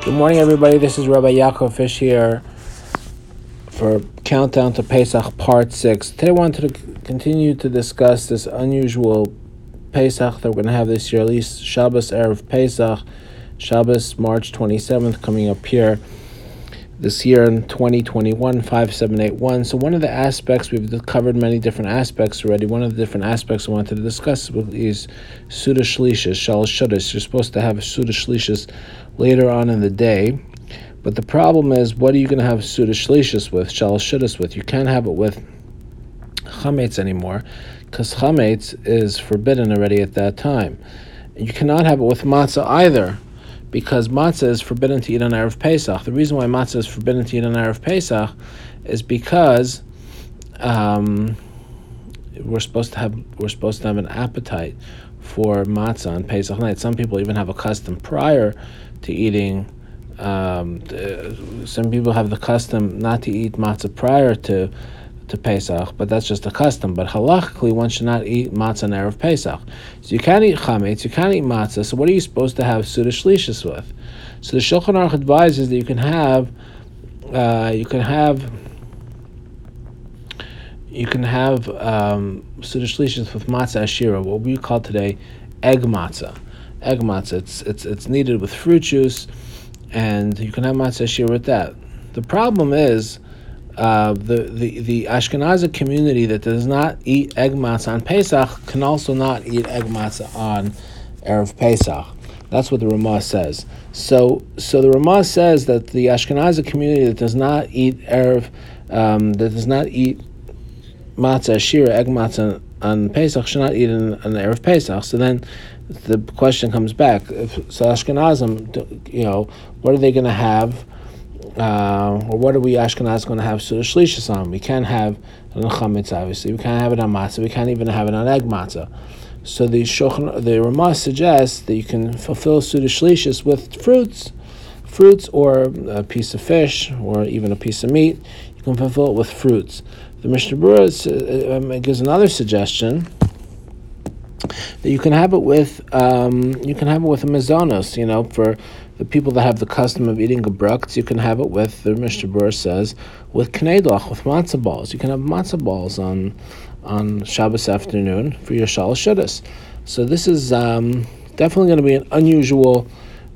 Good morning, everybody. This is Rabbi Yaakov Fish here for Countdown to Pesach Part 6. Today I wanted to continue to discuss this unusual Pesach that we're going to have this year, at least Shabbos Erev Pesach, Shabbos March 27th coming up here this year in 2021, 5781. So one of the aspects, we've covered many different aspects already. One of the different aspects I wanted to discuss is Suda Shlishis, Shalosh Shudas. You're supposed to have Suda Shlishis later on in the day. But the problem is, what are you going to have Suda Shlishis with, Shalosh Shudas with? You can't have it with Chametz anymore, because Chametz is forbidden already at that time. And you cannot have it with Matzah either, because matzah is forbidden to eat on Erev Pesach. The reason why matzah is forbidden to eat on Erev Pesach is because we're supposed to have an appetite for matzah on Pesach night. Some people even have a custom prior to eating. Some people have the custom not to eat matzah prior to Pesach, but that's just a custom. But halachically, one should not eat matzah on Erev Pesach. So you can't eat chametz, you can't eat matzah. So what are you supposed to have Suda Shlishis with? So the Shulchan Aruch advises that you can have Suda Shlishis with matzah ashira, what we call today egg matzah. Egg matzah. It's kneaded with fruit juice, and you can have matzah ashira with that. The problem is, the Ashkenazi community that does not eat egg matzah on Pesach can also not eat egg matzah on Erev Pesach. That's what the Ramah says. So the Ramah says that the Ashkenazi community that does not eat matzah ashira, egg matzah on Pesach, should not eat on Erev Pesach. So then the question comes back: so Ashkenazim, what are they going to have? Or what are we Ashkenaz going to have Suda Shlishis on? We can't have it on chametz, obviously. We can't have it on matzah. We can't even have it on egg matzah. So the Ramah suggests that you can fulfill Suda Shlishis with fruits or a piece of fish, or even a piece of meat. You can fulfill it with fruits. The Mishnah Berurah gives another suggestion that you can have it with a mezonos. For the people that have the custom of eating gebrukts, you can have it with, the Mishnah Berurah says, with knedlach, with matzah balls. You can have matzah balls on Shabbos afternoon for your shalosh shudas. So this is definitely going to be an unusual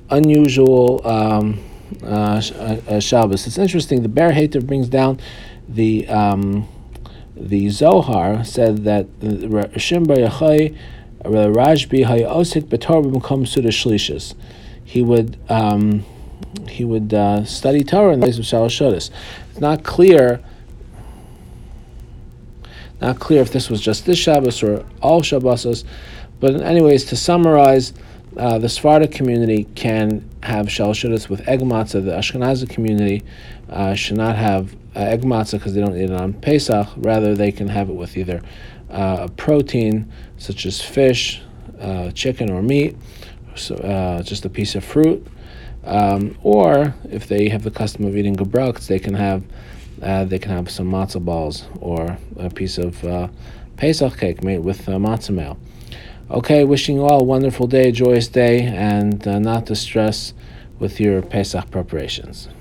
Shabbos. It's interesting. The Ber Hater brings down the Zohar said that Rishim Bar Yochai Rajbi Hayosik B'Torah B'Makom Suda Shlishis. He would study Torah in the place of Shalosh Shudas. It's not clear if this was just this Shabbos or all Shabbosos, but anyways, to summarize, the Sephardic community can have Shalosh Shudas with egg matzah. The Ashkenazi community should not have egg matzah because they don't eat it on Pesach. Rather, they can have it with either a protein such as fish, chicken, or meat. So just a piece of fruit, or if they have the custom of eating gebruks, they can have some matzah balls or a piece of Pesach cake made with matzah meal. Okay, wishing you all a wonderful day, a joyous day, and not to stress with your Pesach preparations.